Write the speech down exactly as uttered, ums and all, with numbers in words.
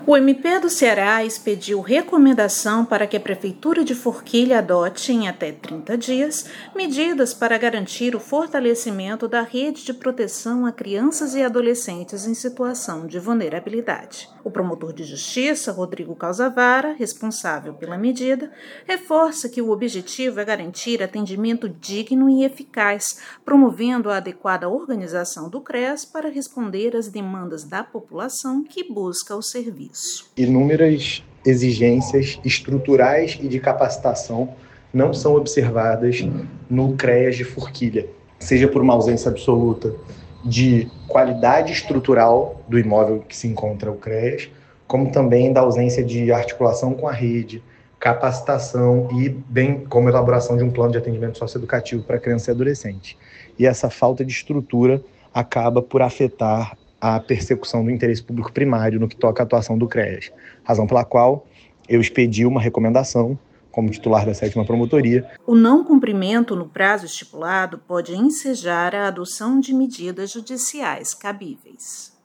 O M P do Ceará expediu recomendação para que a Prefeitura de Forquilha adote, em até trinta dias, medidas para garantir o fortalecimento da rede de proteção a crianças e adolescentes em situação de vulnerabilidade. O promotor de justiça, Rodrigo Calzavara, responsável pela medida, reforça que o objetivo é garantir atendimento digno e eficaz, promovendo a adequada organização do CREAS para responder às demandas da população que busca o serviço. Inúmeras exigências estruturais e de capacitação não são observadas no CREAS de Forquilha, seja por uma ausência absoluta de qualidade estrutural do imóvel que se encontra o CREAS, como também da ausência de articulação com a rede, capacitação e bem como elaboração de um plano de atendimento socioeducativo para criança e adolescente. E essa falta de estrutura acaba por afetar a persecução do interesse público primário no que toca à atuação do CREAS, razão pela qual eu expedi uma recomendação como titular da sétima Promotoria. O não cumprimento no prazo estipulado pode ensejar a adoção de medidas judiciais cabíveis.